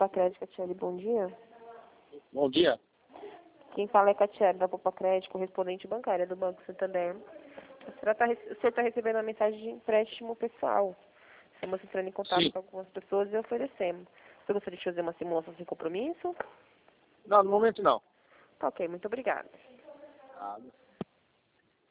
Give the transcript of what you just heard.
Crédito, Catiele, bom dia. Bom dia. Quem fala é Catiele, da Poupa Crédito, correspondente bancária do Banco Santander. O senhor está recebendo uma mensagem de empréstimo pessoal. Estamos entrando em contato Sim. com algumas pessoas e oferecemos. Você gostaria de fazer uma simulação sem compromisso? Não, no momento não. Tá ok, muito obrigada. Ah,